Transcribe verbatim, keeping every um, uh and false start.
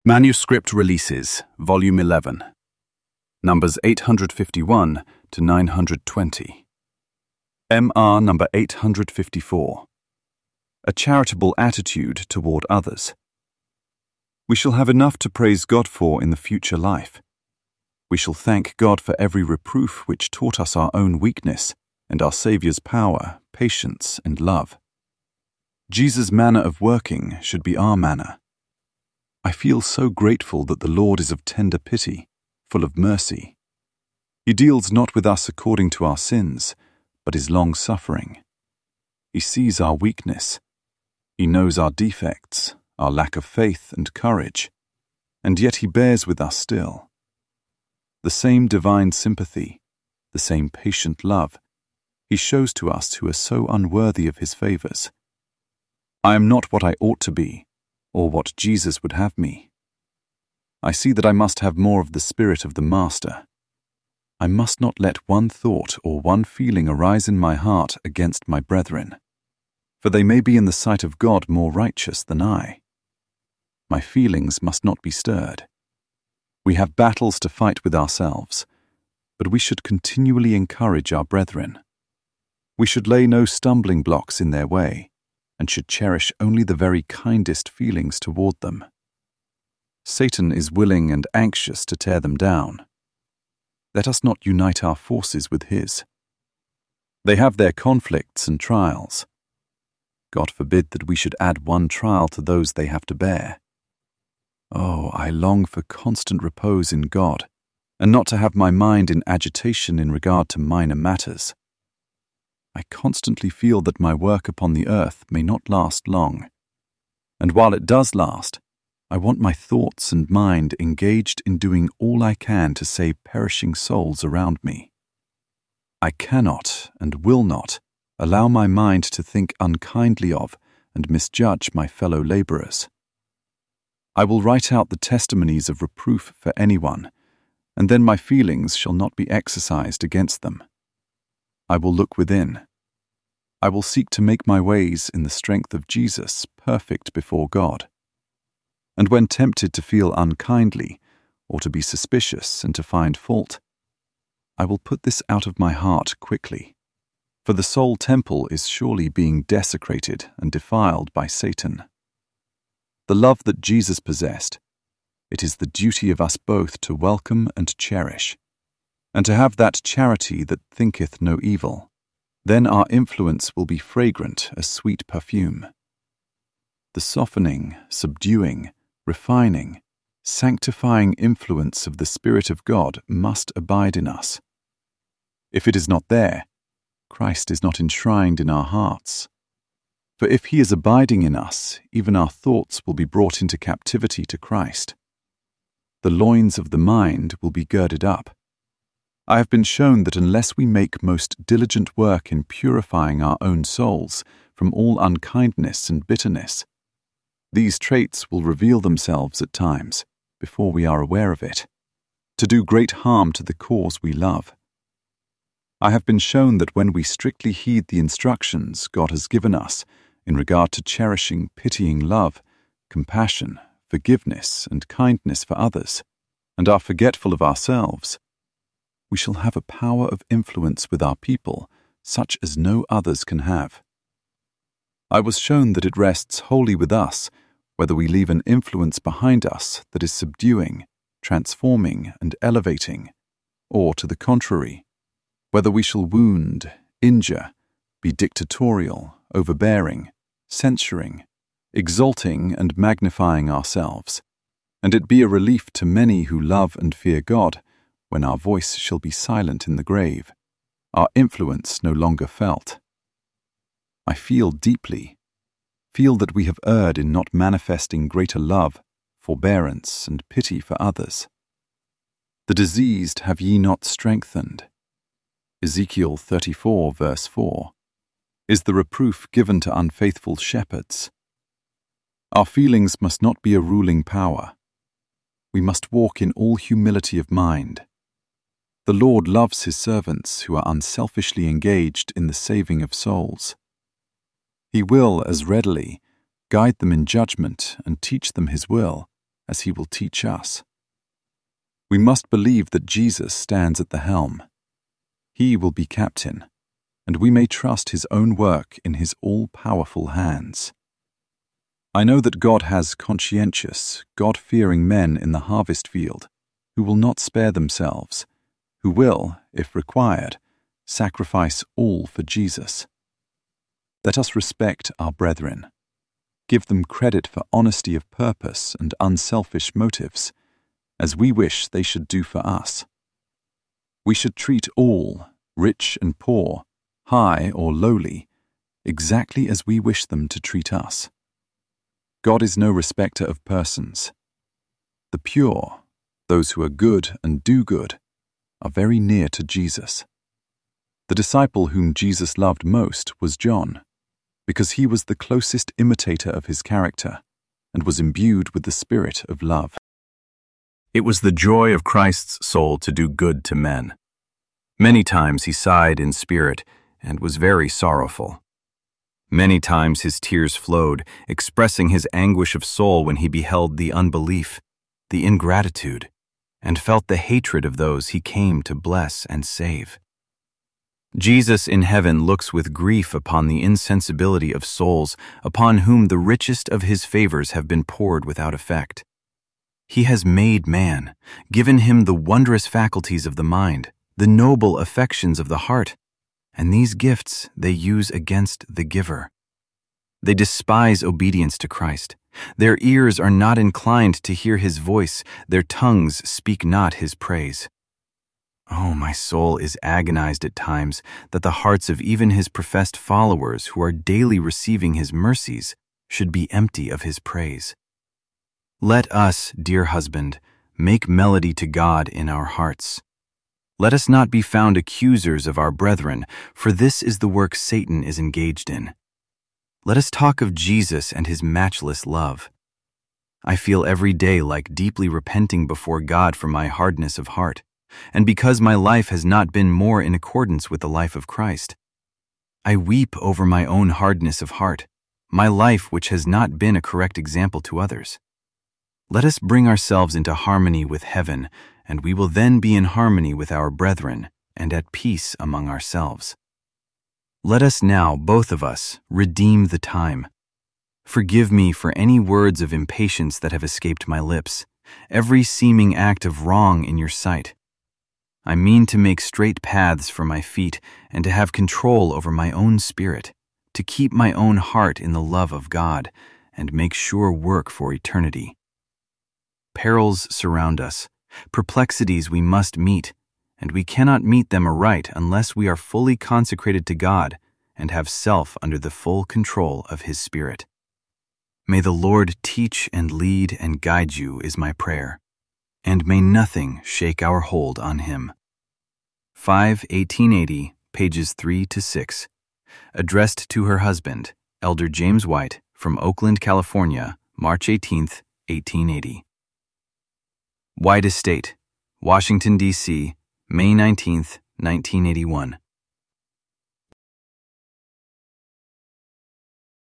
Manuscript Releases, Volume eleven, numbers eight hundred fifty-one to nine hundred twenty. M R number eight hundred fifty-four. A Charitable Attitude Toward Others. We shall have enough to praise God for in the future life. We shall thank God for every reproof which taught us our own weakness and our Saviour's power, patience, and love. Jesus' manner of working should be our manner. I feel so grateful that the Lord is of tender pity, full of mercy. He deals not with us according to our sins, but is long-suffering. He sees our weakness. He knows our defects, our lack of faith and courage, and yet he bears with us still. The same divine sympathy, the same patient love, he shows to us who are so unworthy of his favors. I am not what I ought to be, or what Jesus would have me. I see that I must have more of the spirit of the Master. I must not let one thought or one feeling arise in my heart against my brethren, for they may be in the sight of God more righteous than I. My feelings must not be stirred. We have battles to fight with ourselves, but we should continually encourage our brethren. We should lay no stumbling blocks in their way, and should cherish only the very kindest feelings toward them. Satan is willing and anxious to tear them down. Let us not unite our forces with his. They have their conflicts and trials. God forbid that we should add one trial to those they have to bear. Oh, I long for constant repose in God, and not to have my mind in agitation in regard to minor matters. I constantly feel that my work upon the earth may not last long, and while it does last, I want my thoughts and mind engaged in doing all I can to save perishing souls around me. I cannot and will not allow my mind to think unkindly of and misjudge my fellow laborers. I will write out the testimonies of reproof for anyone, and then my feelings shall not be exercised against them. I will look within. I will seek to make my ways in the strength of Jesus perfect before God. And when tempted to feel unkindly, or to be suspicious and to find fault, I will put this out of my heart quickly, for the soul temple is surely being desecrated and defiled by Satan. The love that Jesus possessed, it is the duty of us both to welcome and cherish, and to have that charity that thinketh no evil. Then our influence will be fragrant as sweet perfume. The softening, subduing, refining, sanctifying influence of the Spirit of God must abide in us. If it is not there, Christ is not enshrined in our hearts. For if he is abiding in us, even our thoughts will be brought into captivity to Christ. The loins of the mind will be girded up. I have been shown that unless we make most diligent work in purifying our own souls from all unkindness and bitterness, these traits will reveal themselves at times, before we are aware of it, to do great harm to the cause we love. I have been shown that when we strictly heed the instructions God has given us in regard to cherishing pitying love, compassion, forgiveness, and kindness for others, and are forgetful of ourselves, we shall have a power of influence with our people such as no others can have. I was shown that it rests wholly with us whether we leave an influence behind us that is subduing, transforming, and elevating, or, to the contrary, whether we shall wound, injure, be dictatorial, overbearing, censuring, exalting and magnifying ourselves, and it be a relief to many who love and fear God when our voice shall be silent in the grave, our influence no longer felt. I feel deeply, feel that we have erred in not manifesting greater love, forbearance, and pity for others. The diseased have ye not strengthened. Ezekiel thirty-four, verse four, is the reproof given to unfaithful shepherds. Our feelings must not be a ruling power. We must walk in all humility of mind. The Lord loves his servants who are unselfishly engaged in the saving of souls. He will, as readily, guide them in judgment and teach them his will, as he will teach us. We must believe that Jesus stands at the helm. He will be captain, and we may trust his own work in his all-powerful hands. I know that God has conscientious, God-fearing men in the harvest field who will not spare themselves, who will, if required, sacrifice all for Jesus. Let us respect our brethren, give them credit for honesty of purpose and unselfish motives, as we wish they should do for us. We should treat all, rich and poor, high or lowly, exactly as we wish them to treat us. God is no respecter of persons. The pure, those who are good and do good, are very near to Jesus. The disciple whom Jesus loved most was John, because he was the closest imitator of his character and was imbued with the spirit of love. It was the joy of Christ's soul to do good to men. Many times he sighed in spirit and was very sorrowful. Many times his tears flowed, expressing his anguish of soul when he beheld the unbelief, the ingratitude, and felt the hatred of those he came to bless and save. Jesus in heaven looks with grief upon the insensibility of souls upon whom the richest of his favors have been poured without effect. He has made man, given him the wondrous faculties of the mind, the noble affections of the heart, and these gifts they use against the giver. They despise obedience to Christ. Their ears are not inclined to hear his voice, their tongues speak not his praise. Oh, my soul is agonized at times that the hearts of even his professed followers who are daily receiving his mercies should be empty of his praise. Let us, dear husband, make melody to God in our hearts. Let us not be found accusers of our brethren, for this is the work Satan is engaged in. Let us talk of Jesus and his matchless love. I feel every day like deeply repenting before God for my hardness of heart, and because my life has not been more in accordance with the life of Christ. I weep over my own hardness of heart, my life which has not been a correct example to others. Let us bring ourselves into harmony with heaven, and we will then be in harmony with our brethren and at peace among ourselves. Let us now, both of us, redeem the time. Forgive me for any words of impatience that have escaped my lips, every seeming act of wrong in your sight. I mean to make straight paths for my feet and to have control over my own spirit, to keep my own heart in the love of God and make sure work for eternity. Perils surround us, perplexities we must meet, and we cannot meet them aright unless we are fully consecrated to God and have self under the full control of his Spirit. May the Lord teach and lead and guide you is my prayer, and may nothing shake our hold on him. five eighteen eighty, pages three to six. Addressed to her husband, Elder James White, from Oakland, California, March eighteenth, eighteen eighty. White Estate, Washington, D C, May nineteenth, nineteen eighty-one.